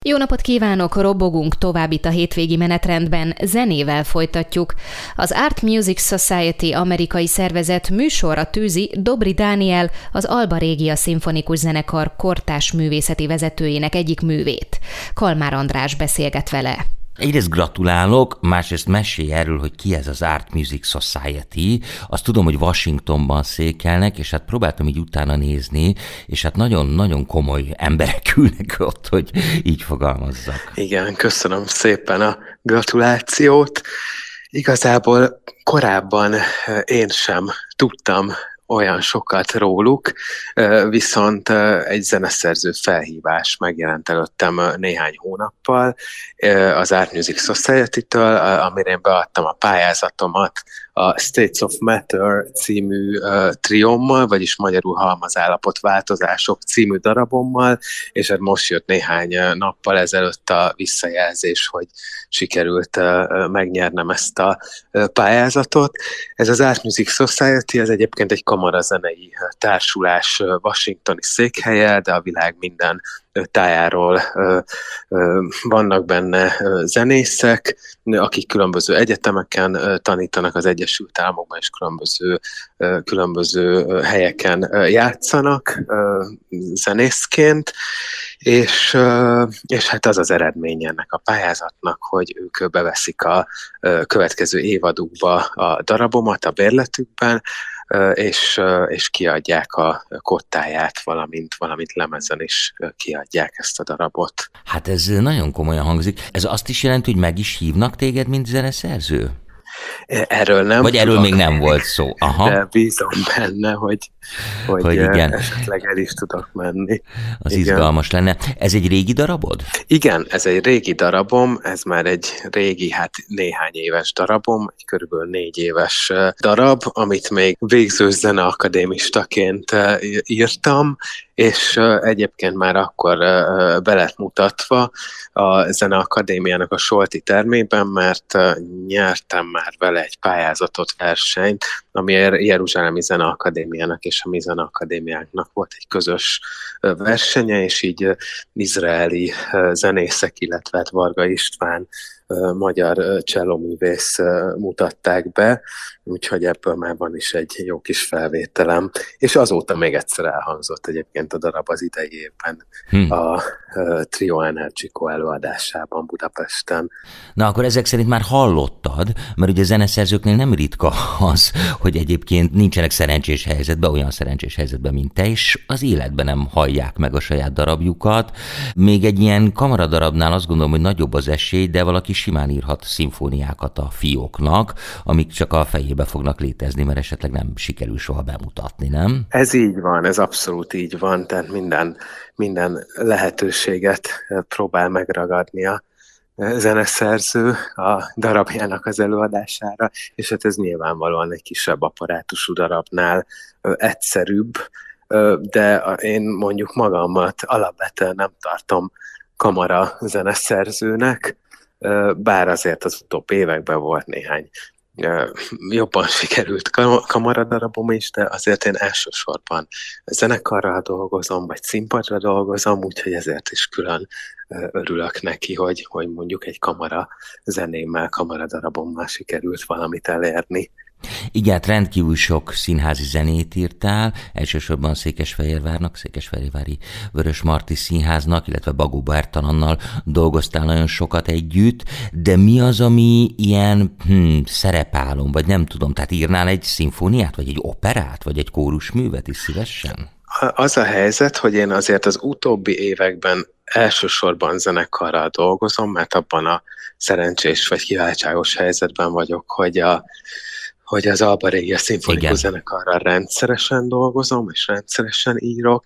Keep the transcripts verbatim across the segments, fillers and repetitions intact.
Jó napot kívánok, robogunk tovább itt a hétvégi menetrendben, zenével folytatjuk. Az Art Music Society amerikai szervezet műsorra tűzi Dobry Dániel, az Alba Regia Szimfonikus Zenekar kortárs művészeti vezetőjének egyik művét. Kalmár András beszélget vele. Egyrészt gratulálok, másrészt mesélj erről, hogy ki ez az Art Music Society. Azt tudom, hogy Washingtonban székelnek, és hát próbáltam így utána nézni, és hát nagyon-nagyon komoly emberek ülnek ott, hogy így fogalmazzak. Igen, köszönöm szépen a gratulációt. Igazából korábban én sem tudtam olyan sokat róluk, viszont egy zeneszerző felhívás megjelent előttem néhány hónappal az Art Music Society-től, amire én beadtam a pályázatomat a States of Matter című uh, triommal, vagyis magyarul Halmazállapot változások című darabommal, és hát most jött néhány nappal ezelőtt a visszajelzés, hogy sikerült uh, megnyernem ezt a uh, pályázatot. Ez az Art Music Society, ez egyébként egy kamarazenei társulás washingtoni székhelye, de a világ minden tájáról vannak benne zenészek, akik különböző egyetemeken tanítanak az Egyesült Államokban, és különböző, különböző helyeken játszanak zenészként, és, és hát az az eredmény ennek a pályázatnak, hogy ők beveszik a következő évadukba a darabomat a bérletükben, és, és kiadják a kottáját, valamint, valamint lemezen is kiadják ezt a darabot. Hát ez nagyon komolyan hangzik. Ez azt is jelenti, hogy meg is hívnak téged, mint zeneszerző? Erről nem Vagy erről tudok, még nem volt szó. Aha. De bízom benne, hogy, hogy, hogy igen. esetleg el is tudok menni. Az igen. Izgalmas lenne. Ez egy régi darabod? Igen, ez egy régi darabom, ez már egy régi, hát néhány éves darabom, egy körülbelül négy éves darab, amit még végző zeneakadémistaként írtam, és egyébként már akkor be lett mutatva a Zeneakadémiának a Solti termében, mert nyertem már vele egy pályázatot, versenyt, ami a Jeruzsálemi Zeneakadémiának és a mi Zeneakadémiánknak volt egy közös versenye, és így izraeli zenészek, illetve Varga István magyar csellóművész mutatták be, úgyhogy ebből már van is egy jó kis felvételem, és azóta még egyszer elhangzott egyébként a darab az idei évben hm. a Trio Energico előadásában Budapesten. Na akkor ezek szerint már hallottad, mert ugye a zeneszerzőknél nem ritka az, hogy egyébként nincsenek szerencsés helyzetben, olyan szerencsés helyzetben, mint te, és az életben nem hallják meg a saját darabjukat. Még egy ilyen kamaradarabnál azt gondolom, hogy nagyobb az esély, de valaki simán írhat szimfóniákat a fióknak, amik csak a fejébe fognak létezni, mert esetleg nem sikerül soha bemutatni, nem? Ez így van, ez abszolút így van, tehát minden, minden lehetőséget próbál megragadni a zeneszerző a darabjának az előadására, és hát ez nyilvánvalóan egy kisebb apparátusú darabnál egyszerűbb, de én mondjuk magamat alapvetően nem tartom kamara zeneszerzőnek, bár azért az utóbbi években volt néhány jobban sikerült kamaradarabom is, de azért én elsősorban zenekarral dolgozom, vagy színpadra dolgozom, úgyhogy ezért is külön örülök neki, hogy, hogy mondjuk egy kamara zenémmel, kamaradarabommal sikerült valamit elérni. Igen, hát rendkívül sok színházi zenét írtál, elsősorban Székesfehérvárnak, Székesfehérvári Vörösmarty Színháznak, illetve Bagó Bertalannal dolgoztál nagyon sokat együtt, de mi az, ami ilyen hm, szerepálom, vagy nem tudom, tehát írnál egy szimfóniát, vagy egy operát, vagy egy kórusművet is szívesen? Az a helyzet, hogy én azért az utóbbi években elsősorban zenekarral dolgozom, mert abban a szerencsés vagy kiváltságos helyzetben vagyok, hogy a hogy az Alba Regia Szimfonikus Zenekarral rendszeresen dolgozom, és rendszeresen írok.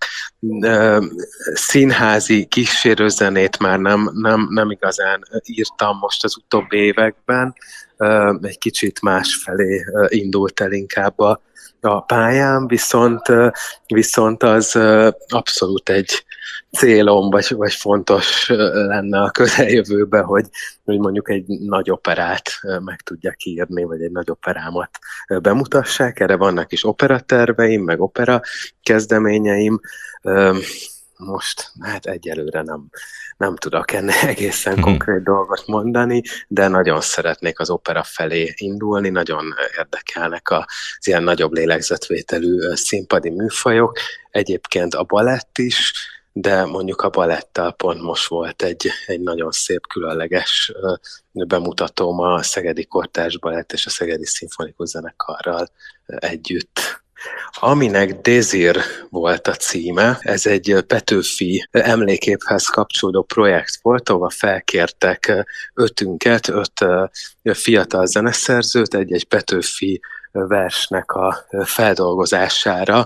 Színházi kísérőzenét már nem, nem, nem igazán írtam most az utóbbi években, egy kicsit másfelé indult el inkább a, a pályám, viszont, viszont az abszolút egy célom, vagy, vagy fontos lenne a közeljövőben, hogy, hogy mondjuk egy nagy operát meg tudjak írni, vagy egy nagy operámat bemutassák. Erre vannak is operaterveim, meg opera kezdeményeim. Most hát egyelőre nem, nem tudok ennél egészen konkrét dolgot mondani, de nagyon szeretnék az opera felé indulni, nagyon érdekelnek az ilyen nagyobb lélegzetvételű színpadi műfajok, egyébként a balett is, de mondjuk a balettal pont most volt egy, egy nagyon szép, különleges bemutatóm a Szegedi Kortárs Balett és a Szegedi Szimfonikus Zenekarral együtt. Aminek Désir volt a címe, ez egy Petőfi emléképhez kapcsolódó projekt volt, ahol felkértek ötünket, öt fiatal zeneszerzőt egy-egy Petőfi versnek a feldolgozására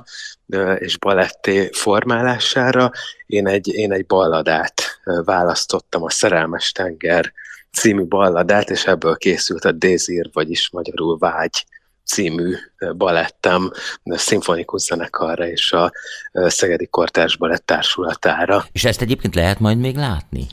és baletté formálására. Én egy, én egy balladát választottam, a Szerelmes tenger című balladát, és ebből készült a Désir, vagyis magyarul Vágy című balettem a szimfonikus zenekarra és a Szegedi Kortárs Balett Társulatára. És ezt egyébként lehet majd még látni?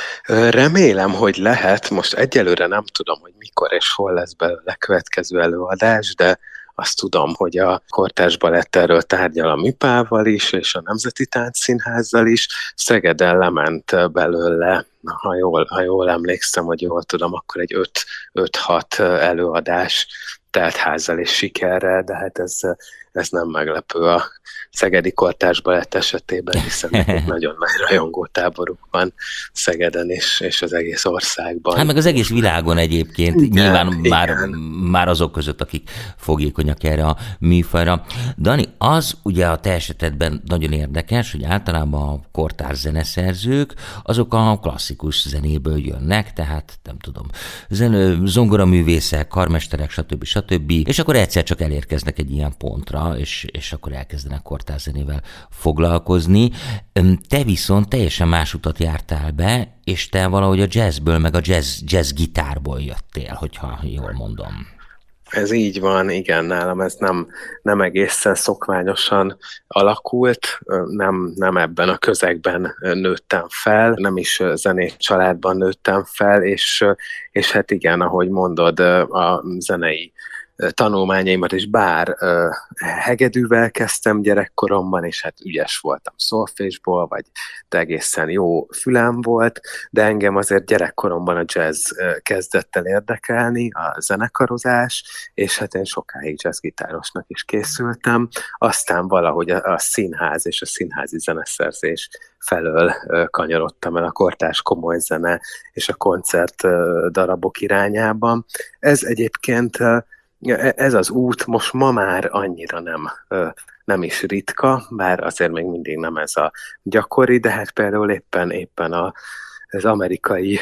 Remélem, hogy lehet. Most egyelőre nem tudom, hogy mikor és hol lesz belőle következő előadás, de azt tudom, hogy a Kortárs Balett erről tárgyal a Műpával is, és a Nemzeti Táncszínházzal is. Szegeden lement belőle, ha jól, ha jól emlékszem, hogy jól tudom, akkor egy öt-hat előadás teltházzal és sikerrel, de hát ez, ez nem meglepő a Szegedi Kortárs Balett esetében, hiszen egy nagyon nagy rajongótáboruk van Szegeden és, és az egész országban. Hát meg az egész világon egyébként, igen, nyilván igen. Már, már azok között, akik fogékonyak erre a műfajra. Dani, az ugye a te esetedben nagyon érdekes, hogy általában a kortárs zeneszerzők azok a klasszikus zenéből jönnek, tehát nem tudom, zen- zongoraművészek, karmesterek, stb. stb. És akkor egyszer csak elérkeznek egy ilyen pontra, és, és akkor elkezdenek kortárszenével foglalkozni. Te viszont teljesen más utat jártál be, és te valahogy a jazzből, meg a jazz, jazz gitárból jöttél, hogyha jól mondom. Ez így van, igen, nálam ez nem, nem egészen szokványosan alakult, nem, nem ebben a közegben nőttem fel, nem is zenés családban nőttem fel, és, és hát igen, ahogy mondod, a zenei tanulmányaimat is, bár uh, hegedűvel kezdtem gyerekkoromban, és hát ügyes voltam szolfésból, vagy de egészen jó fülem volt, de engem azért gyerekkoromban a jazz uh, kezdett el érdekelni, a zenekarozás, és hát én sokáig jazzgitárosnak is készültem, aztán valahogy a, a színház és a színházi zeneszerzés felől uh, kanyarodtam el a kortárs komoly zene és a koncert uh, darabok irányában. Ez egyébként uh, Ez az út most ma már annyira nem, nem is ritka, bár azért még mindig nem ez a gyakori, de hát például éppen, éppen a, az amerikai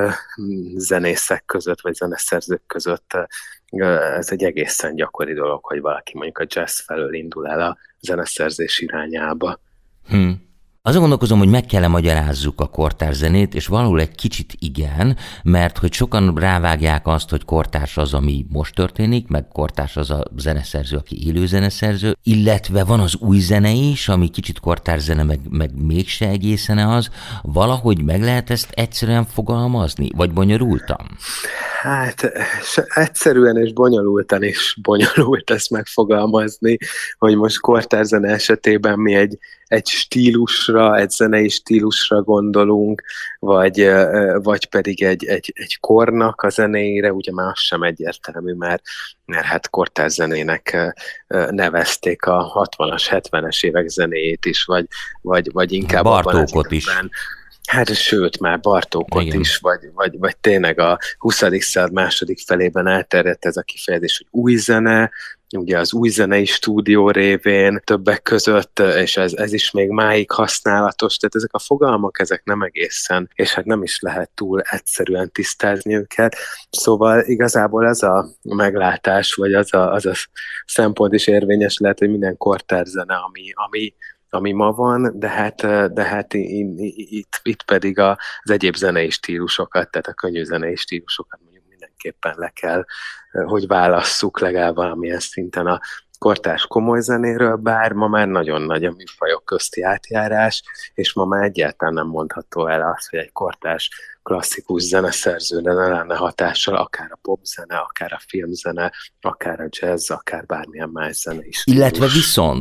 zenészek között, vagy zeneszerzők között ez egy egészen gyakori dolog, hogy valaki mondjuk a jazz felől indul el a zeneszerzés irányába. Hmm. Azon gondolkozom, hogy meg kell-e magyarázzuk a kortárs zenét, és valahol egy kicsit igen, mert hogy sokan rávágják azt, hogy kortárs az, ami most történik, meg kortárs az a zeneszerző, aki élő zeneszerző, illetve van az új zene is, ami kicsit kortárs zene, meg, meg mégse egészen az. Valahogy meg lehet ezt egyszerűen fogalmazni, vagy bonyolultan? Hát egyszerűen és bonyolultan is bonyolult ezt megfogalmazni, hogy most kortárs zene esetében mi egy egy stílusra, egy zenei stílusra gondolunk, vagy, vagy pedig egy, egy, egy kornak a zenéjére, ugye már az sem egyértelmű, mert, mert hát kortárs zenének nevezték a hatvanas, hetvenes évek zenéjét is, vagy, vagy, vagy inkább Bartókot is. Hát sőt, már Bartókot Igen. is, vagy, vagy, vagy tényleg a huszadik század második felében elterjedt ez a kifejezés, hogy új zene, ugye az új zenei stúdió révén többek között, és ez, ez is még máig használatos, tehát ezek a fogalmak, ezek nem egészen, és hát nem is lehet túl egyszerűen tisztázni őket. Szóval igazából ez a meglátás, vagy az a, az a szempont is érvényes lehet, hogy minden kortárs zene, ami, ami ami ma van, de hát, de hát itt, itt pedig az egyéb zenei stílusokat, tehát a könnyű zenei stílusokat mondjuk mindenképpen le kell, hogy válasszuk legalább valamilyen szinten a kortárs komoly zenéről, bár ma már nagyon nagy a műfajok közti átjárás, és ma már egyáltalán nem mondható el az, hogy egy kortárs klasszikus zeneszerzőre ne lenne hatással, akár a popzene, akár a filmzene, akár a jazz, akár bármilyen más zene is. Illetve viszont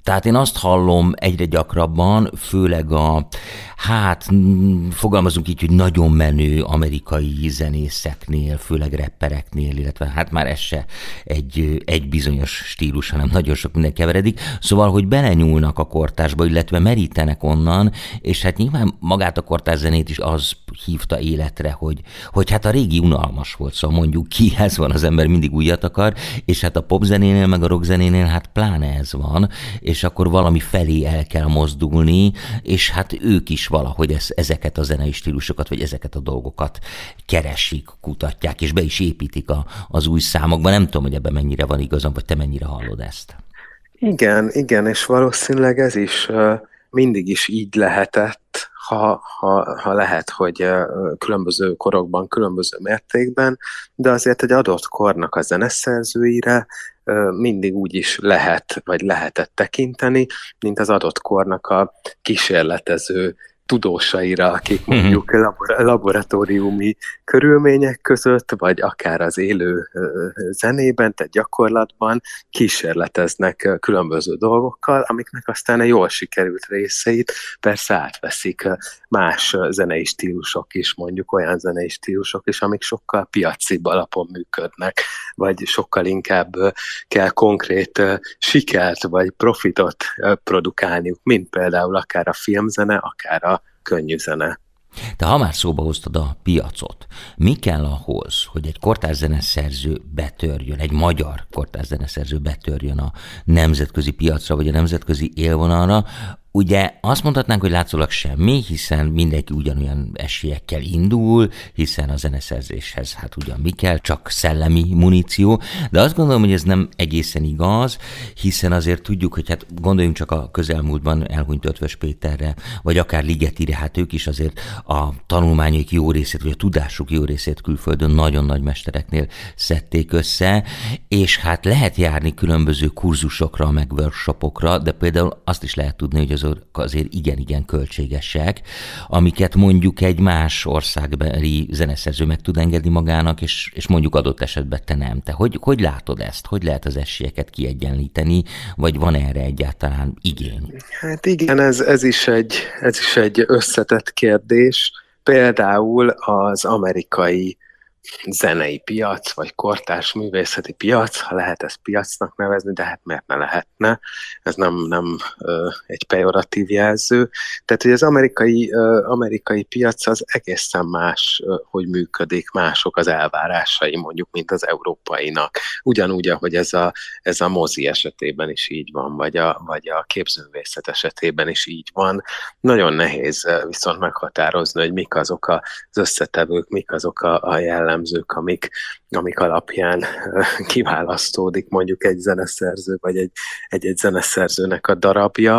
Tehát én azt hallom egyre gyakrabban, főleg a, hát fogalmazunk így, hogy nagyon menő amerikai zenészeknél, főleg rappereknél, illetve hát már ez se egy, egy bizonyos stílus, hanem nagyon sok minden keveredik. Szóval, hogy belenyúlnak a kortársba, illetve merítenek onnan, és hát nyilván magát a kortárs zenét is az hívta életre, hogy, hogy hát a régi unalmas volt, szóval mondjuk ki, ez van, az ember mindig újat akar, és hát a popzenénél, meg a rockzenénél hát pláne ez van, és akkor valami felé el kell mozdulni, és hát ők is valahogy ez, ezeket a zenei stílusokat, vagy ezeket a dolgokat keresik, kutatják, és be is építik a, az új számokba. Nem tudom, hogy ebben mennyire van igazam, vagy te mennyire hallod ezt. Igen, igen, és valószínűleg ez is uh, mindig is így lehetett, ha, ha, ha lehet, hogy uh, különböző korokban, különböző mértékben, de azért egy adott kornak a zeneszerzőire uh, mindig úgy is lehet, vagy lehetett tekinteni, mint az adott kornak a kísérletező tudósaira, akik mondjuk labor- laboratóriumi körülmények között, vagy akár az élő zenében, tehát gyakorlatban kísérleteznek különböző dolgokkal, amiknek aztán a jól sikerült részeit persze átveszik más zenei stílusok is, mondjuk olyan zenei stílusok is, amik sokkal piacibb alapon működnek, vagy sokkal inkább kell konkrét sikert vagy profitot produkálniuk, mint például akár a filmzene, akár a könnyű zene. De ha már szóba hoztad a piacot, mi kell ahhoz, hogy egy kortárs zeneszerző betörjön, egy magyar kortárs zeneszerző betörjön a nemzetközi piacra, vagy a nemzetközi élvonalra? Ugye azt mondhatnánk, hogy látszólag semmi, hiszen mindenki ugyanolyan esélyekkel indul, hiszen a zeneszerzéshez hát ugyan mi kell, csak szellemi muníció, de azt gondolom, hogy ez nem egészen igaz, hiszen azért tudjuk, hogy hát gondoljunk csak a közelmúltban elhunyt Ötvös Péterre, vagy akár Ligetire, hát ők is azért a tanulmányok jó részét, vagy a tudásuk jó részét külföldön nagyon nagy mestereknél szedték össze, és hát lehet járni különböző kurzusokra, meg workshopokra, de például azt is lehet tudni, hogy az azért igen-igen költségesek, amiket mondjuk egy más országbeli zeneszerző meg tud engedni magának, és, és mondjuk adott esetben te nem. Te hogy, hogy látod ezt? Hogy lehet az esélyeket kiegyenlíteni, vagy van erre egyáltalán igény? Hát igen, ez, ez, is egy, ez is egy összetett kérdés. Például az amerikai zenei piac, vagy kortárs művészeti piac, ha lehet ezt piacnak nevezni, de hát miért ne lehetne? Ez nem, nem ö, egy pejoratív jelző. Tehát, hogy az amerikai, ö, amerikai piac az egészen más, ö, hogy működik, mások az elvárásai, mondjuk, mint az európainak. Ugyanúgy, ahogy ez a, ez a mozi esetében is így van, vagy a, vagy a képzőművészet esetében is így van. Nagyon nehéz viszont meghatározni, hogy mik azok az összetevők, mik azok a, a jellemzők, amik, amik alapján kiválasztódik mondjuk egy zeneszerző, vagy egy, egy, egy zeneszerzőnek a darabja.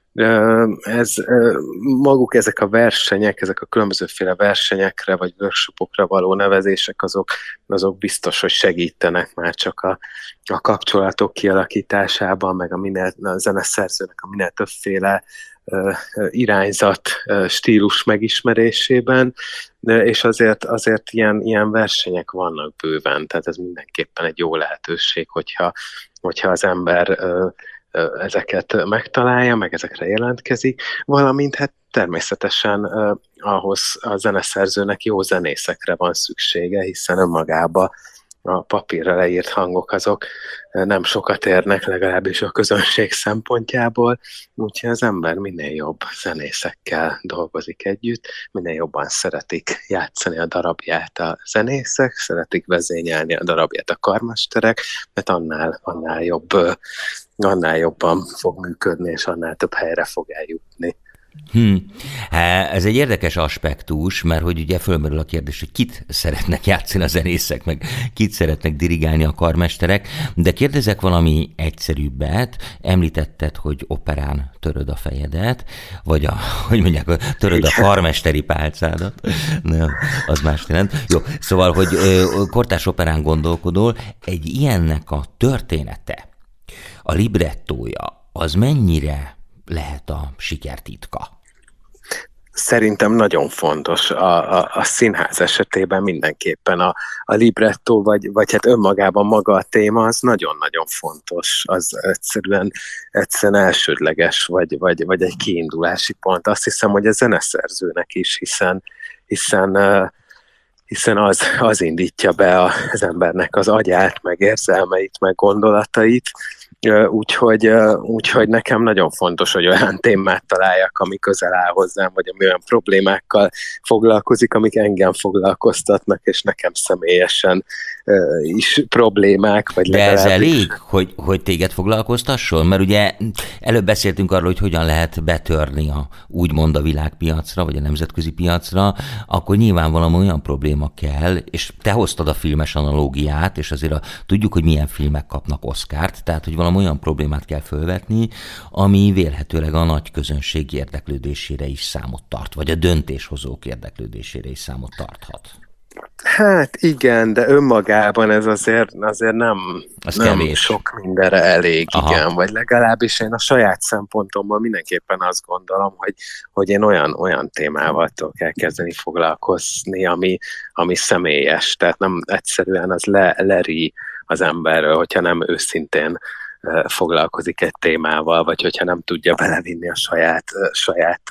Ez, maguk ezek a versenyek, ezek a különbözőféle versenyekre, vagy workshopokra való nevezések, azok, azok biztos, hogy segítenek már csak a, a kapcsolatok kialakításában, meg a, minél, a zeneszerzőnek a minél többféle irányzat, stílus megismerésében, de és azért, azért ilyen, ilyen versenyek vannak bőven, tehát ez mindenképpen egy jó lehetőség, hogyha, hogyha az ember ezeket megtalálja, meg ezekre jelentkezik, valamint hát természetesen uh, ahhoz a zeneszerzőnek jó zenészekre van szüksége, hiszen önmagában a papírra leírt hangok azok nem sokat érnek, legalábbis a közönség szempontjából, úgyhogy az ember minél jobb zenészekkel dolgozik együtt, minél jobban szeretik játszani a darabját a zenészek, szeretik vezényelni a darabját a karmesterek, mert annál, annál jobb, annál jobban fog működni, és annál több helyre fog eljutni. Hmm. Ez egy érdekes aspektus, mert hogy ugye fölmerül a kérdés, hogy kit szeretnek játszani a zenészek, meg kit szeretnek dirigálni a karmesterek, de kérdezek valami egyszerűbbet. Említetted, hogy operán töröd a fejedet, vagy a, hogy mondják, töröd a karmesteri pálcádat. Nem, az más jelent. Jó, szóval, hogy kortárs operán gondolkodol, egy ilyennek a története, a librettója, az mennyire lehet a sikertitka? Szerintem nagyon fontos a, a, a színház esetében mindenképpen a, a librettó, vagy, vagy hát önmagában maga a téma, az nagyon-nagyon fontos. Az egyszerűen, egyszerűen elsődleges, vagy, vagy, vagy egy kiindulási pont. Azt hiszem, hogy a zeneszerzőnek is, hiszen, hiszen hiszen az, az indítja be az embernek az agyát, meg érzelmeit, meg gondolatait, úgyhogy, úgyhogy nekem nagyon fontos, hogy olyan témát találjak, ami közel áll hozzám, vagy ami olyan problémákkal foglalkozik, amik engem foglalkoztatnak, és nekem személyesen is problémák, vagy legalább... De ez elég, hogy, hogy téged foglalkoztasson? Mert ugye előbb beszéltünk arról, hogy hogyan lehet betörni a, úgymond a világpiacra, vagy a nemzetközi piacra, akkor nyilvánvalóan olyan probléma kell, és te hoztad a filmes analógiát, és azért a, tudjuk, hogy milyen filmek kapnak Oscart, tehát hogy valami olyan problémát kell fölvetni, ami vélhetőleg a nagy közönség érdeklődésére is számot tart, vagy a döntéshozók érdeklődésére is számot tarthat. Hát igen, de önmagában ez azért, azért nem, nem sok mindenre elég, Aha. igen, vagy legalábbis én a saját szempontomból mindenképpen azt gondolom, hogy, hogy én olyan, olyan témával tudok elkezdeni foglalkozni, ami, ami személyes, tehát nem egyszerűen az le, leri az emberről, hogyha nem őszintén foglalkozik egy témával, vagy hogyha nem tudja belevinni a saját, saját,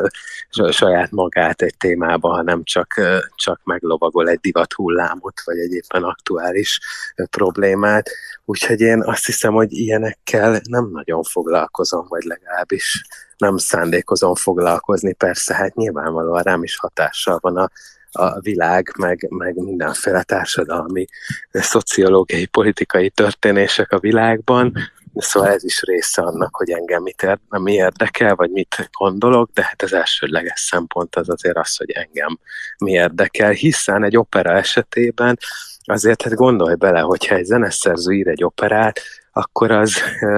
saját magát egy témába, hanem csak, csak meglovagol egy divathullámot, vagy egy éppen aktuális problémát. Úgyhogy én azt hiszem, hogy ilyenekkel nem nagyon foglalkozom, vagy legalábbis nem szándékozom foglalkozni. Persze, hát nyilvánvalóan rám is hatással van a a világ, meg, meg mindenféle társadalmi, szociológiai, politikai történések a világban, szóval ez is része annak, hogy engem mit ér, mi érdekel, vagy mit gondolok, de hát az elsődleges szempont az azért az, hogy engem mi érdekel, hiszen egy opera esetében azért hát gondolj bele, hogyha egy zeneszerző ír egy operát, akkor az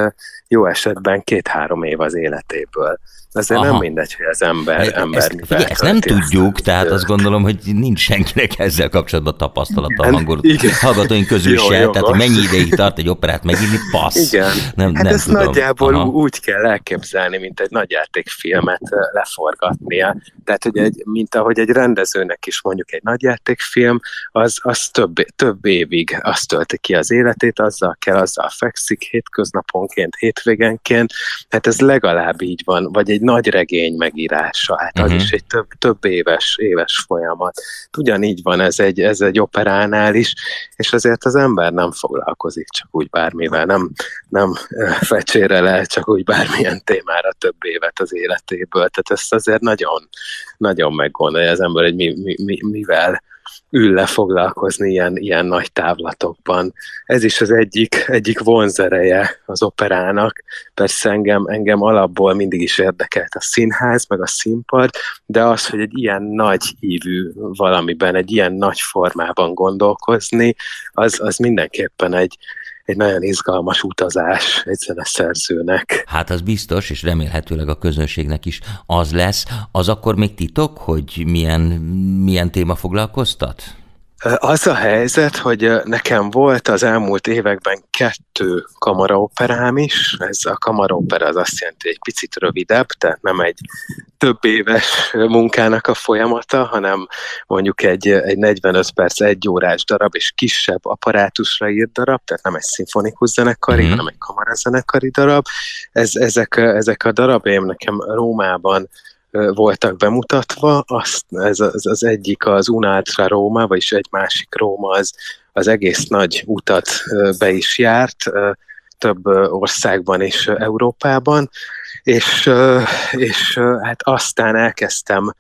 jó esetben két-három év az életéből. Azért Aha. nem mindegy, hogy az ember... ember ezt, figyelj, ezt nem tudjuk, ezt, tehát azt gondolom, hogy nincs senkinek ezzel kapcsolatban tapasztalata a hallgatóink közül jó, se, jó, tehát hogy mennyi ideig tart egy operát megírni, passz. Igen, nem, hát nem ezt tudom. Nagyjából Aha. úgy kell elképzelni, mint egy nagyjátékfilmet leforgatnia. Tehát, hogy egy, mint ahogy egy rendezőnek is mondjuk egy nagyjátékfilm, az, az több, több évig azt tölti ki az életét, azzal kell, azzal fekszik, hétköznaponként, hétvégenként, hát ez legalább így van, vagy egy nagy regény megírása, hát az uh-huh. is egy több, több éves, éves folyamat. Ugyanígy van ez egy, ez egy operánál is, és azért az ember nem foglalkozik csak úgy bármivel, nem, nem fecsére el csak úgy bármilyen témára több évet az életéből, tehát ezt azért nagyon, nagyon meggondolja az ember, hogy mi, mi, mi, mivel ül le foglalkozni ilyen, ilyen nagy távlatokban. Ez is az egyik, egyik vonzereje az operának. Persze engem, engem alapból mindig is érdekelt a színház, meg a színpad, de az, hogy egy ilyen nagy ívű valamiben, egy ilyen nagy formában gondolkozni, az, az mindenképpen egy, egy nagyon izgalmas utazás egy zeneszerzőnek. Hát az biztos, és remélhetőleg a közönségnek is az lesz. Az akkor még titok, hogy milyen, milyen téma foglalkoztat? Az a helyzet, hogy nekem volt az elmúlt években kettő kamaraoperám is. Ez a kamaraopera az azt jelenti, hogy egy picit rövidebb, tehát nem egy több éves munkának a folyamata, hanem mondjuk egy, egy negyvenöt perc, egy órás darab, és kisebb apparátusra írt darab, tehát nem egy szimfonikus zenekari, mm-hmm. hanem egy kamarazenekari darab. Ez, ezek, ezek a darabjaim nekem Rómában voltak bemutatva, azt, ez az, az egyik az Un'altra Roma, vagyis egy másik Róma, az, az egész nagy utat be is járt, több országban és Európában, és, és hát aztán elkezdtem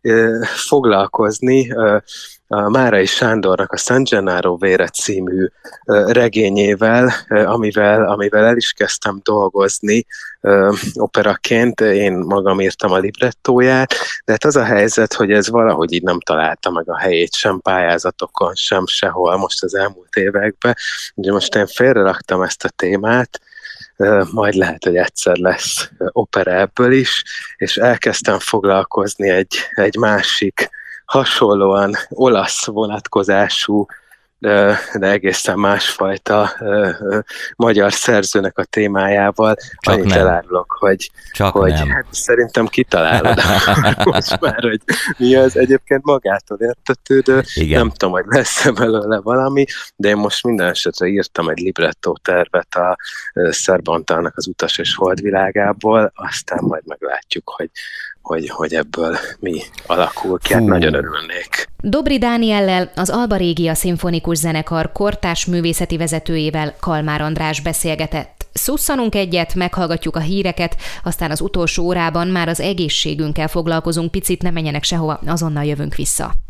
foglalkozni a Márai Sándornak a San Gennaro Vére című regényével, amivel, amivel el is kezdtem dolgozni operaként, én magam írtam a librettóját, de hát az a helyzet, hogy ez valahogy így nem találta meg a helyét sem pályázatokon, sem sehol most az elmúlt években. Ugye most én félreraktam ezt a témát, majd lehet, hogy egyszer lesz opera ebből is, és elkezdtem foglalkozni egy, egy másik hasonlóan olasz vonatkozású de egészen másfajta magyar szerzőnek a témájával. Csak annyit nem. elárulok, hogy, Csak hogy nem. hát szerintem kitalálod most már, hogy mi az egyébként magától értetődő. Igen. Nem tudom, hogy lesz-e belőle valami, de én most minden esetre írtam egy librettó tervet a Szerbantának az Utas és Holdvilágából, aztán majd meglátjuk, hogy Hogy, hogy ebből mi alakul ki, hát nagyon örülnék. Dobry Dániellel, az Alba Regia Szimfonikus Zenekar kortárs művészeti vezetőjével Kalmár András beszélgetett. Szusszanunk egyet, meghallgatjuk a híreket, aztán az utolsó órában már az egészségünkkel foglalkozunk picit, ne menjenek sehova, azonnal jövünk vissza.